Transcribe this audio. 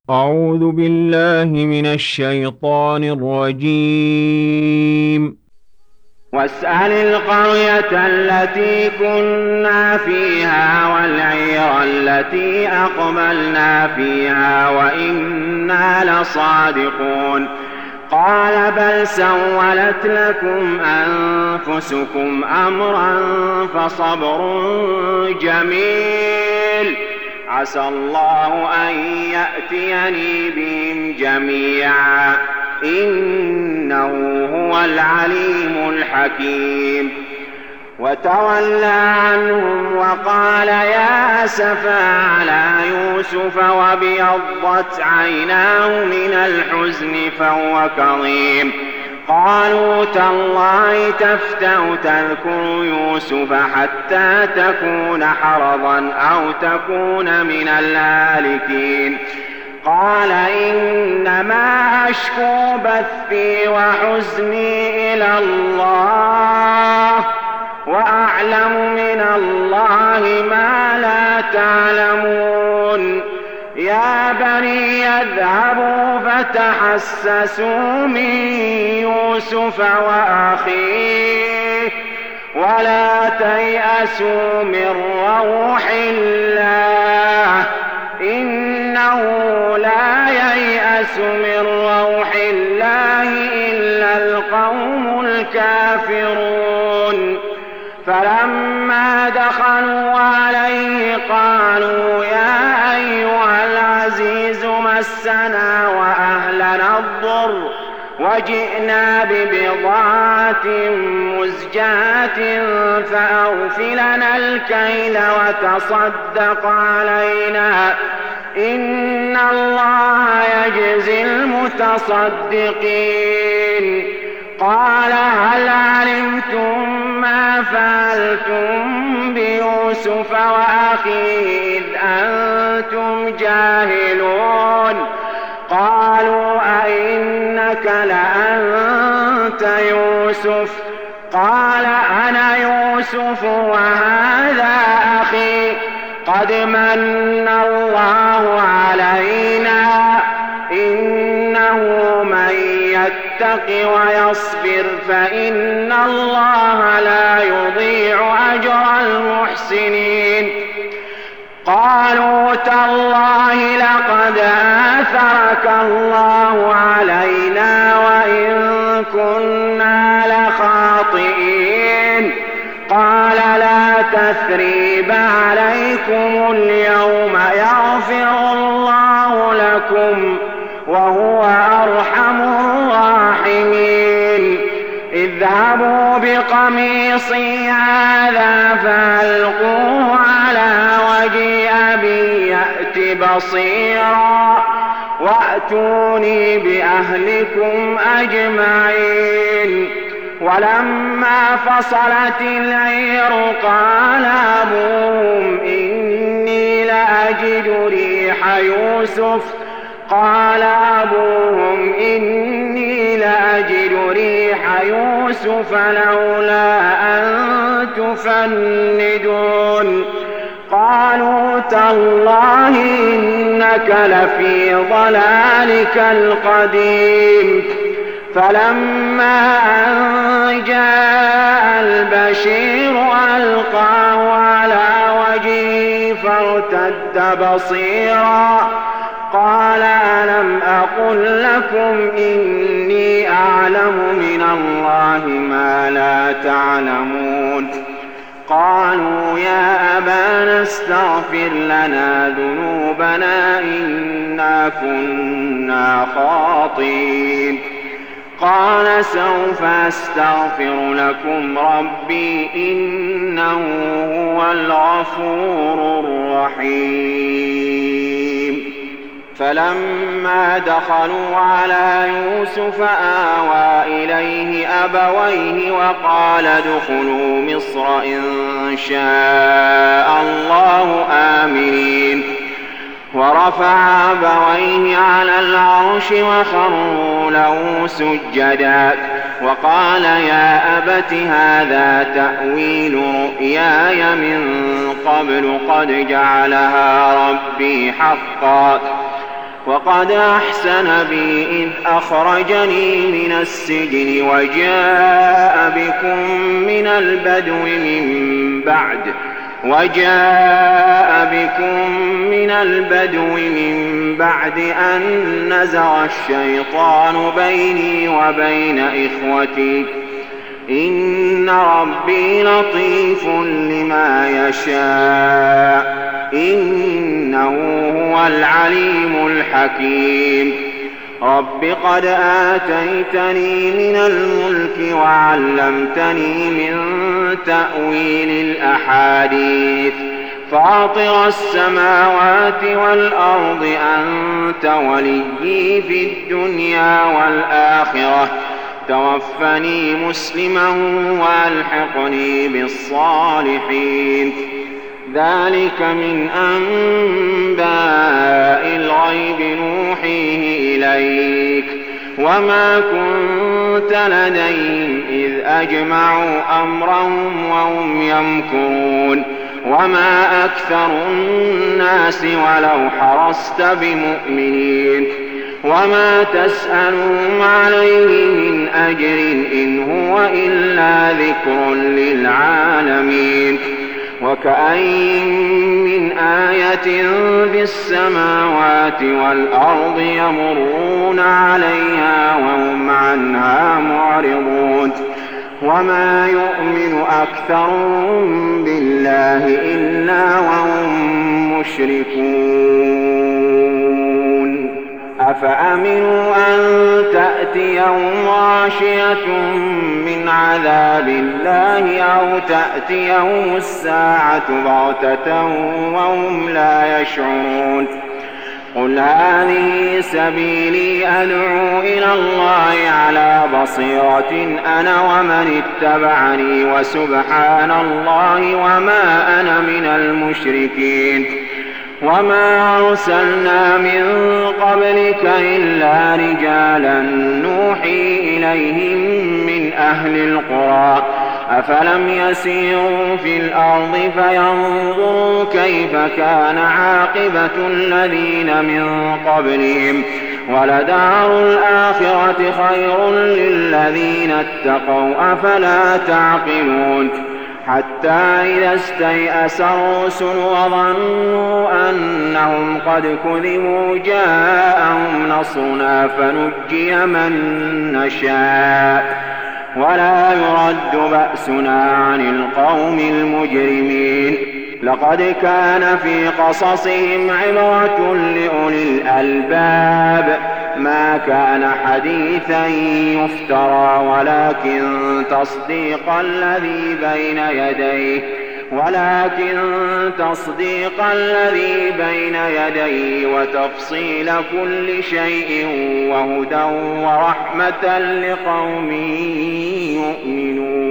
أعوذ بالله من الشيطان الرجيم. واسأل القرية التي كنا فيها والعير التي أقبلنا فيها وإنا لصادقون. قال بل سولت لكم أنفسكم أمرا فصبر جميل عسى الله أن يأتيني بهم جميعا إنه هو العليم الحكيم. وتولى عنهم وقال يا أسفا على يوسف وابيضت عيناه من الحزن فهو كظيم. قالوا تالله تفتأ تذكر يوسف حتى تكون حرضا أو تكون من الهالكين. قال إنما أشكو بثي وحزني إلى الله وأعلم من الله ما لا تعلمون. يا بني اذهبوا فتحسسوا من يوسف وأخيه ولا تيأسوا من روح الله إنه لا ييأس من روح الله إلا القوم الكافرون. فلما دخلوا عليه قالوا يا أيها العزيز مسنا وأهلنا الضر وجئنا ببضاعة مزجاة فأوفلنا الكيل وتصدق علينا إن الله يجزي المتصدقين. قال هل علمتم ما فعلتم بيوسف وأخيه إذ أنتم جاهلون؟ قالوا أئنك لأنت يوسف؟ قال أنا يوسف وهذا أخي قد من الله علينا إنه من يتق ويصبر فإن الله لا يضيع أجر المحسنين. قالوا تالله لقد آثرك الله علينا وإن كنا لخاطئين. قال لا تثريب عليكم اليوم يغفر الله لكم وهو أرحم الراحمين. اذهبوا بقميصي هذا فألقوه على وجه أبي يأت بصيرا وأتوني بأهلكم أجمعين. ولما فصلت العير قال أبوهم إني لأجد ريح يوسف قال أبوهم إني لأجد ريح يوسف لولا أن تفندون. قالوا تالله إنك لفي ضلالك القديم. فلما أن جاء البشير ألقاه على وجهه فارتد بصيرا قال ألم أقل لكم إني أعلم من الله ما لا تعلمون. قالوا يا أبانا استغفر لنا ذنوبنا إنا كنا خاطئين. قال سوف أستغفر لكم ربي إنه هو الغفور الرحيم. فلما دخلوا على يوسف آوى إليه أبويه وقال ادخلوا مصر إن شاء الله آمنين. ورفع أبويه على العرش وخروا له سجدا وقال يا أبت هذا تأويل رؤياي من قبل قد جعلها ربي حقا وقد أحسن بي إذ أخرجني من السجن وجاء بكم من البدو من بعد أن نزغ الشيطان بيني وبين إخوتي إن ربي لطيف لما يشاء إنه هو العليم الحكيم رب قد آتيتني من الملك وعلمتني من تأويل الأحاديث فاطر السماوات والأرض أنت وليي في الدنيا والآخرة توفني مسلما وألحقني بالصالحين ذلك من أنباء الغيب نوحيه إليك وما كنت لديهم إذ أجمعوا أمرهم وهم يمكرون وما أكثر الناس ولو حرصت بمؤمنين وما تسألهم عليه من أجر إن هو إلا ذكر للعالمين وكأين من آية في السماوات والأرض يمرون عليها وهم عنها معرضون وما يؤمن أكثرهم بالله إلا وهم مشركون أفأمنوا أن تأتيهم غاشية من عذاب الله أو تأتيهم الساعة بغتة وهم لا يشعرون قل هذه سبيلي أدعو إلى الله على بصيرة أنا ومن اتبعني وسبحان الله وما أنا من المشركين وما أرسلنا من قبلك إلا رجالا نوحي إليهم من أهل القرى أفلم يسيروا في الأرض فينظروا كيف كان عاقبة الذين من قبلهم ولدار الآخرة خير للذين اتقوا أفلا تعقلون حتى إذا استيأس الرسل وظنوا أنهم قد كذبوا جاءهم نصرنا فنجي من نشاء ولا يرد بأسنا عن القوم المجرمين لقد كان في قصصهم عبرة لأولي الألباب ما كان حديثا يفترى ولكن تصديق الذي بين يديه وتفصيل كل شيء وهدى ورحمة لقوم يؤمنون